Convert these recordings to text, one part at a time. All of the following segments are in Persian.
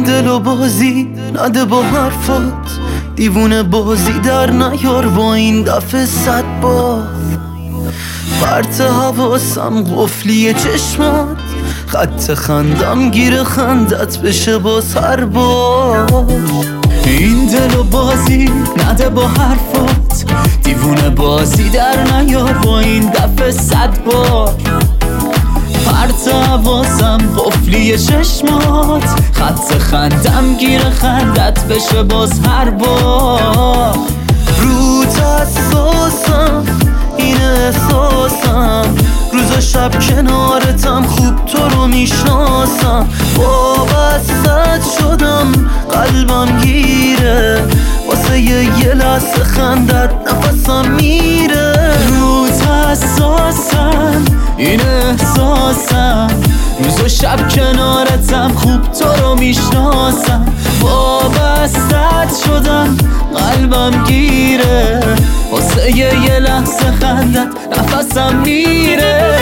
این دل و بازی نده با حرفات، دیوونه بازی در نیار با این دفعه 100 بار. پرت حواسم قفلی چشمات، خط خندم گیر خندت بشه باز هر بار. این دل و بازی نده با حرفات، دیوونه بازی در نیار با این دفعه 100 بار. پرت حواسم قفلی چشمات، خط خندم گیر خندت بشه باز هر بار. روت حساسم این احساسم، روز و شب کنارتم خوب تو رو میشناسم. وابستت شدم قلبم گیره، واسه یه لحظه خندت نفسم میره. روت حساسم این احساسم، روز و شب کنارتم خوب تو رو میشناسم. وابستت شدم قلبم گیره، واسه یه لحظه خندت نفسم میره.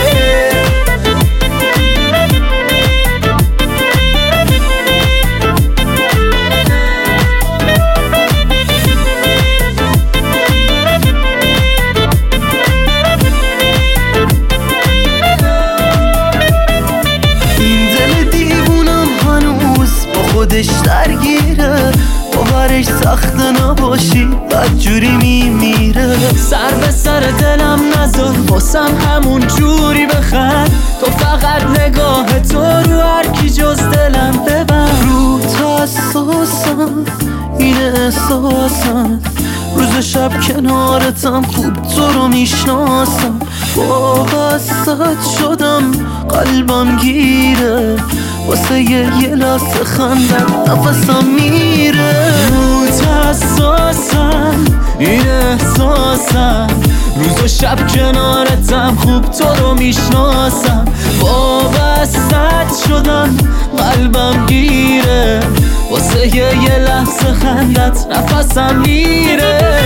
خودش درگیره، باورش سخته نباشی بدجوری میمیره. سر به سر دلم نذار واسم همون جوری بخند، تو فقط نگاه تو رو هر کی جز دلم ببند. روت حساسم این احساسم، روز شب کنارتم خوب تو رو میشناسم. وابستت شدم قلبم گیره، واسه یه لحظه خندت نفسم میره. روت حساسم این احساسم، روز و شب کنارتم خوب تو رو میشناسم. وابستت شدم قلبم گیره، واسه یه لحظه خندت نفسم میره.